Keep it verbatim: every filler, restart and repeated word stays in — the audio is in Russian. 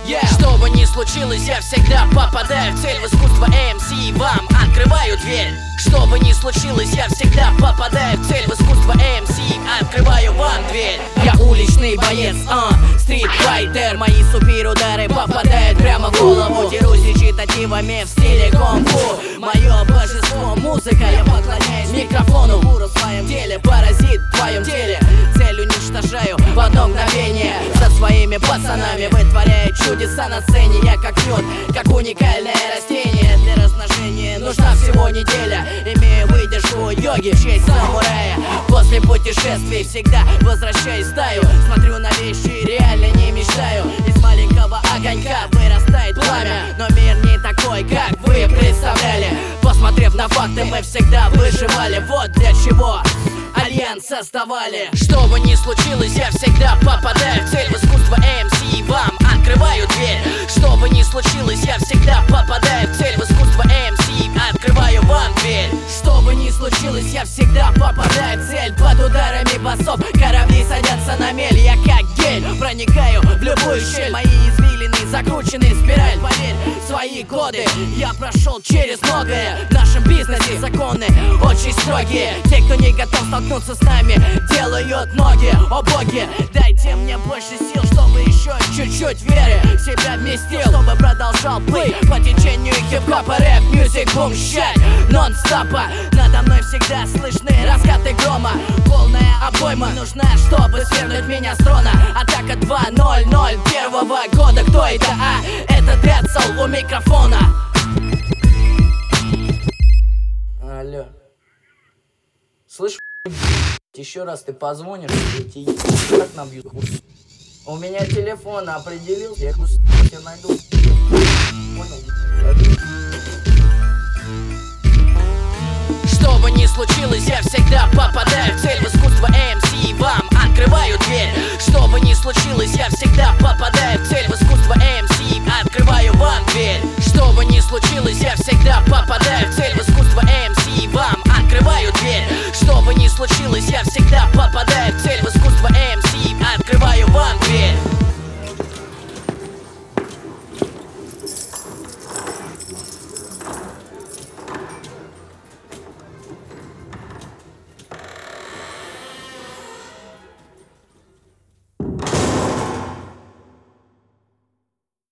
yeah. Что бы ни случилось, я всегда попадаю в цель. В искусство эм си вам открываю дверь. Что бы ни случилось, я всегда попадаю в цель. В искусство эм си открываю вам дверь. Я уличный боец, а, стритфайтер. Мои суперудары попадают прямо в голову. Дерусь речитативами в стиле кунг-фу. Мое божество музыка, я поклоняюсь микрофону. Гуру в своем деле, паразит в твоем теле. Цель уничтожаю в одно мгновение. За своими пацанами вытворяю чудеса на сцене. Я как мед, как уникальное растение. Для размножения нужна всего неделя. Имею выдержку йоги в честь самурая. После путешествий всегда возвращаюсь в стаю. Смотрю на вещи, реально не мечтаю. Из маленького огонька вырастает пламя. Но мир не такой, как вы представляли. Посмотрев на факты, мы всегда выживали. Вот для чего альянс создавали. Что бы ни случилось, я всегда попадаю в цель. В искусство эм си вам открываю дверь. Что бы ни случилось, я всегда попадаю в цель. В искусство эм си открываю вам дверь. Что бы ни случилось, я всегда попадаю в цель. Под ударами басов корабли садятся на мель. Я как гель проникаю в любую щель. Мои извилины закручены в спираль. Поверь, свои годы я прошел через многое. В нашем бизнесе законы очень строгие. Те, кто не готов столкнуться с нами, делают ноги. О боги, дайте мне больше сил, чтобы еще чуть-чуть веры в себя вместил, чтобы продолжал плыть по течению хип-хопа, рэп, мьюзик, бум-щать нон-стопа. Надо мной всегда слышны раскаты грома. Полная обойма нужна, чтобы свергнуть меня с трона. Атака два ноль ноль первого года. Кто это? А, это Децл у микрофона. Алло. Слышь, еще раз ты позвонишь, и как набьют хуй. У меня телефон определил, я тебя найду. Понял? Что бы ни случилось, я всегда попадаю в цель. В искусство эм си вам открываю дверь. Что бы ни случилось, я всегда попадаю в цель. В искусство эм си открываю вам дверь. Что бы ни случилось, я всегда попадаю в цель. В искусство эм си вам открываю дверь. Что бы ни случилось, я всегда попадаю